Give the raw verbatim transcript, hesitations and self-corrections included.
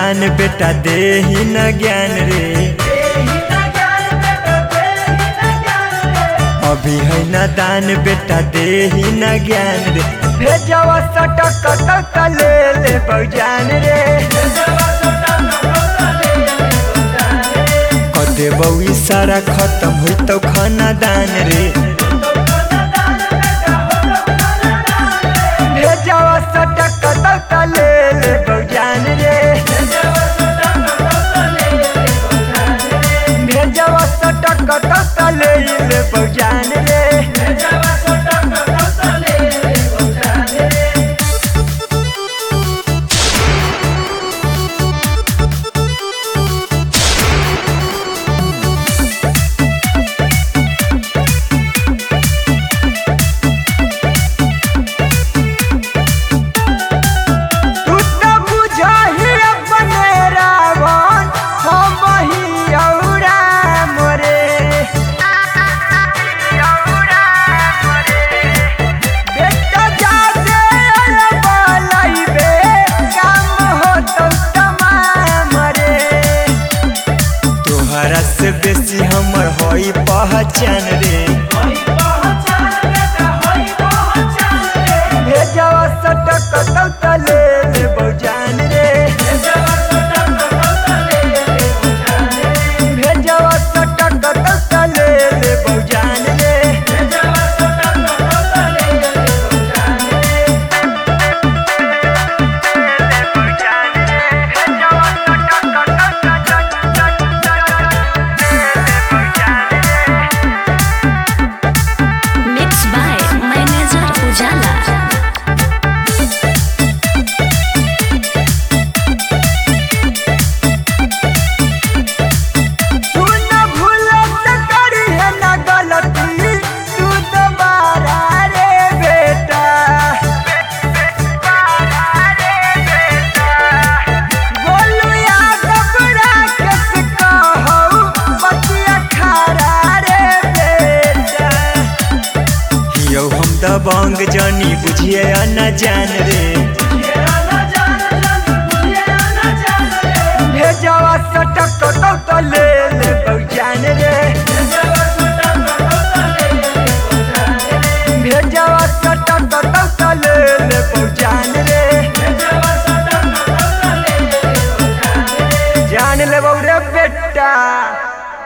दान बेटा दे ही न ज्ञान रे। अभी है न दान बेटा दे ही न ज्ञान रे। भेजवा सटक तक ले ले बजान रे। देवौ सारा खत्म हुई तो खाना दान रे। भेजवा सटक तक ले ले बजान रे। भेजवा सटक तक ले ले बजान रे। से बेसी हमर होई पहचान रे। भेजवा सटक तक ले ले बजान रे। भेजवा सटक तक ले ले बजान रे। दबंग जानी बुझिए न जान रे। भेजवा सटक तक ले ले बजान रे। भेजवा सटक तक ले ले बजान रे। जान ले बौरे।